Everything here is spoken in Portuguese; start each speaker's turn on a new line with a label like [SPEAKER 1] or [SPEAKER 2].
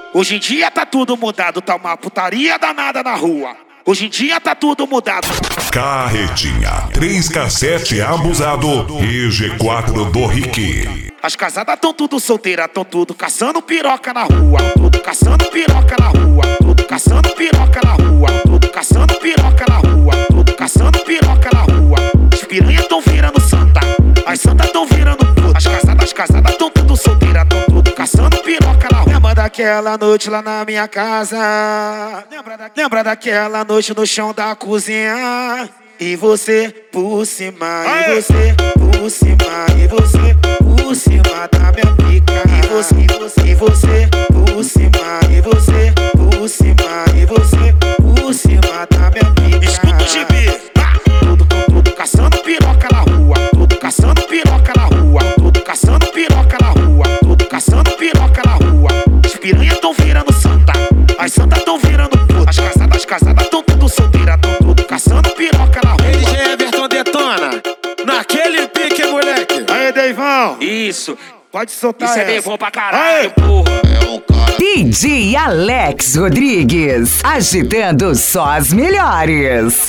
[SPEAKER 1] Hoje em dia tá tudo mudado, tá uma putaria danada na rua. Hoje em dia tá tudo mudado.
[SPEAKER 2] Carretinha, 3 cassete abusado e G4 do Rick.
[SPEAKER 1] As casadas tão tudo solteiras, tão tudo caçando piroca na rua. Tudo caçando piroca na rua. Tudo caçando piroca na rua. Tudo caçando piroca na rua. Tudo caçando piroca na rua. As piranhas tão virando santa, as santas tão virando puta. As casadas tão tudo solteiras, tão tudo caçando piroca na rua. Lembra daquela noite lá na minha casa? Lembra daquela noite no chão da cozinha? E você por cima, e você por cima, e você por cima da minha pica. E você por cima, e você por cima, e você por cima da minha pica. Escuta o gibi. Tudo caçando piroca na rua. Tudo caçando piroca na rua. Tudo caçando piroca na rua. Tudo caçando piroca na rua. As piranhas tão virando santa, as santas tão virando puta. As casadas tão tudo solteiras, tão tudo caçando piroca na rua.
[SPEAKER 3] DJ Everton detona naquele pique, moleque.
[SPEAKER 1] Aê, Deivão.
[SPEAKER 3] Isso.
[SPEAKER 1] Pode soltar
[SPEAKER 3] Isso
[SPEAKER 1] essa.
[SPEAKER 3] é bem bom pra caralho, porra.
[SPEAKER 4] DJ Alex Rodrigues, agitando só as melhores.